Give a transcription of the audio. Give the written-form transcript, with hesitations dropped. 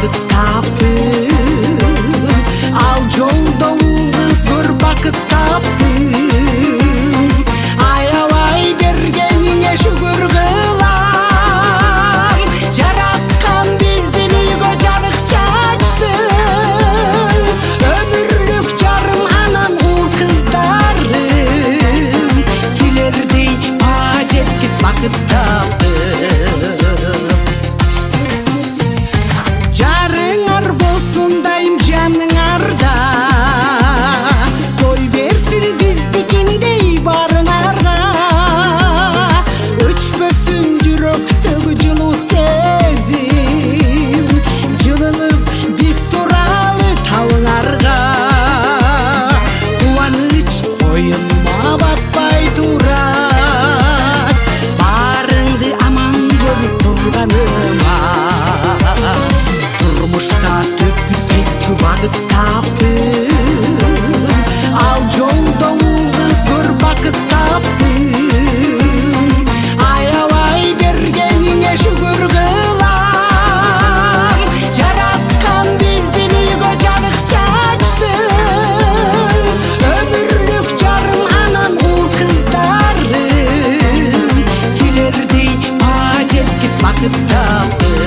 багыт таптым, ал жолдо ул кыз көр бакыт таптым. Аябай бергениңе шүгүр кылам, жараткан биздин үйгө жарык чачтың. Өмүрлүк жарым анан ул кыздарым, силердей баа жеткис бакыт таптым. Жарыңар болсун дайым жаныңарда, той берсин биздикиндей барыңарга. Өчпөсүн жүрөктөгү жылуу сезим, жылынып биз туралы табыңарга. Кубаныч коюнума батпай турат, баарыңды аман көрүп турганыма. Турмушка төптүз кетчү багыт таптым, ал жолдо ул кыз көр бакыт таптым. Аябай бергениңе шүгүр кылам, жараткан биздин үйгө жарык чачтың. Өмүрлүк жарым анан ул кыздарым, силердей баа жеткис бакыт таптым.